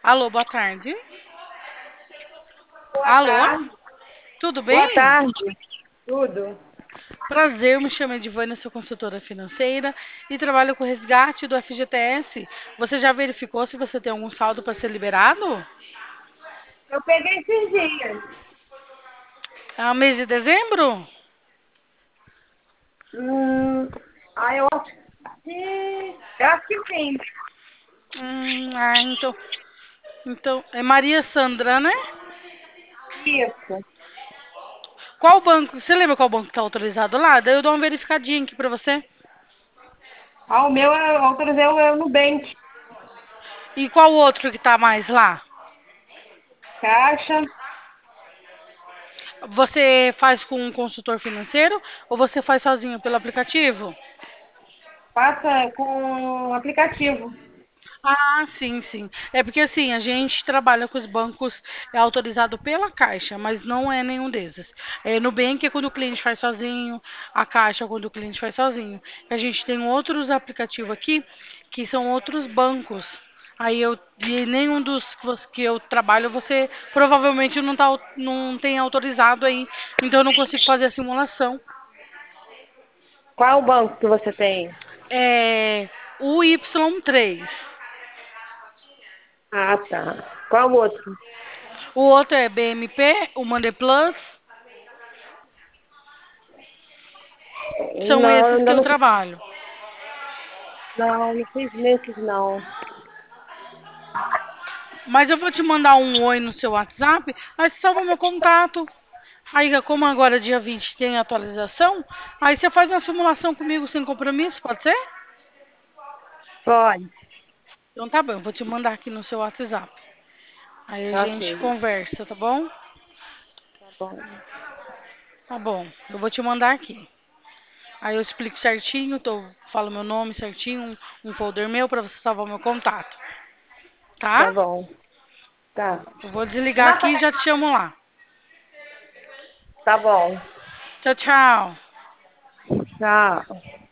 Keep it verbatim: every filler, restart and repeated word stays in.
Alô, boa tarde. Boa Alô, tarde. tudo Boa bem? tarde. Tudo? Prazer, me chamo Edivânia, sou consultora financeira e trabalho com resgate do F G T S. Você já verificou se você tem algum saldo para ser liberado? Eu peguei esses dias. É o mês de dezembro? Hum, ah, eu acho que. Eu acho que sim. Hum, ah, então, então é Maria Sandra, né? Isso. Qual banco? Você lembra qual banco está autorizado lá? Daí eu dou uma verificadinha aqui para você. Ah, o meu eu autorizei o meu Nubank. E qual outro que tá mais lá? Caixa. Você faz com um consultor financeiro ou você faz sozinho pelo aplicativo? Passa com aplicativo. Ah, sim, sim. É porque assim, a gente trabalha com os bancos é autorizado pela Caixa, mas não é nenhum desses. É, Nubank é quando o cliente faz sozinho, a Caixa é quando o cliente faz sozinho. A gente tem outros aplicativos aqui que são outros bancos. Aí eu e nenhum dos que você- que eu trabalho você provavelmente não tá, au- não tem autorizado aí, então eu não consigo fazer a simulação. Qual o banco que você tem? É o Y três. Ah, tá. Qual o outro? O outro é B M P, o Money Plus. São Não, eu esses que ainda eu não fiz. trabalho. Não, não fiz nesses, não. Mas eu vou te mandar um oi no seu WhatsApp, aí você salva meu contato. Aí, como agora dia vinte tem atualização, aí você faz uma simulação comigo sem compromisso, pode ser? Pode. Então tá bom, eu vou te mandar aqui no seu WhatsApp. Aí a Ok. gente conversa, tá bom? Tá bom. Tá bom, eu vou te mandar aqui. Aí eu explico certinho, tô, falo meu nome certinho, um, um folder meu pra você salvar meu contato, tá? Tá bom. Tá. Eu vou desligar Nossa, aqui e já te chamo lá. tá bom. Tchau, tchau. Tchau.